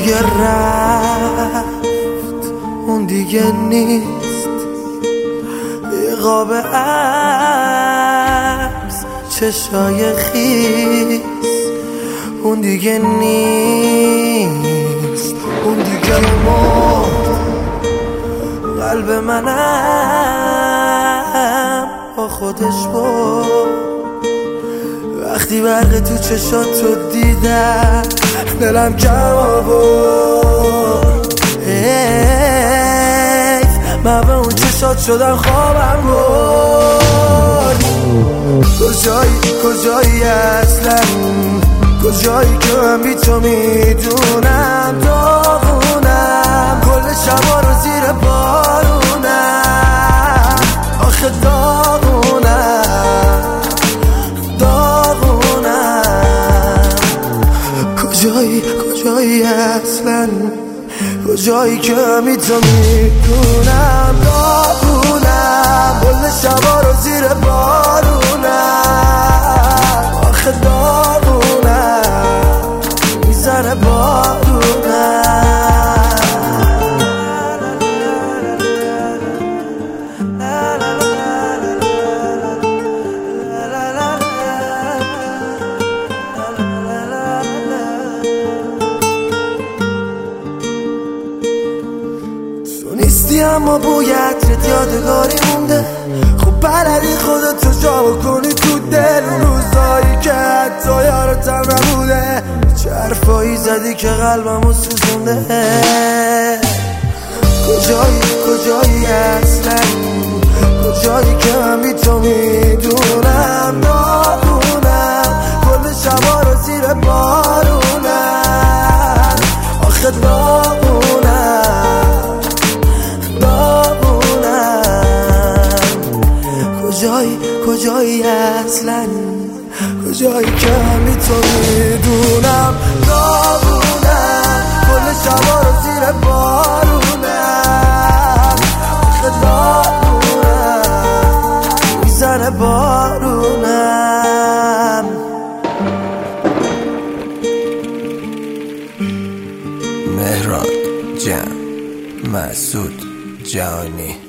دیگه رفت، اون دیگه نیست، یه قاب عکس چشای خیس، اون دیگه نیست، اون دیگه مرد. قلب منم با خودش برد وقتی برق تو چشاتو دیدم، دلم کم آورد. حیف من به اون چشات شدم خوابم برد. کجایی اصلا، کجایی که من بی تو میدونم داغونم، کل شبا رو زیر بارونم، آخه داغونم. کجایی اصلا، کجایی که من بی تو میدونم داغونم، کل شبا رو زیر بارونم، آخه داغونم میزنه بارونم. نیستی اما بوی عطرت یادگاری مونده، خب بلدی خودتو جا بکنی تو دل، اون روزایی که حتی یارتم نبوده، چه حرفایی زدی که قلبمو سوزونده. کجایی اصلا، کجایی که من بی تو میدونم داغونم، کل شبا رو زیر بارونم، آخه کجایی اصلا، کجایی که من بی تو میدونم داغونم، کل شبا رو زیر بارونم، آخه داغونم میزنه بارونم. مهران جان، مسعود جانی.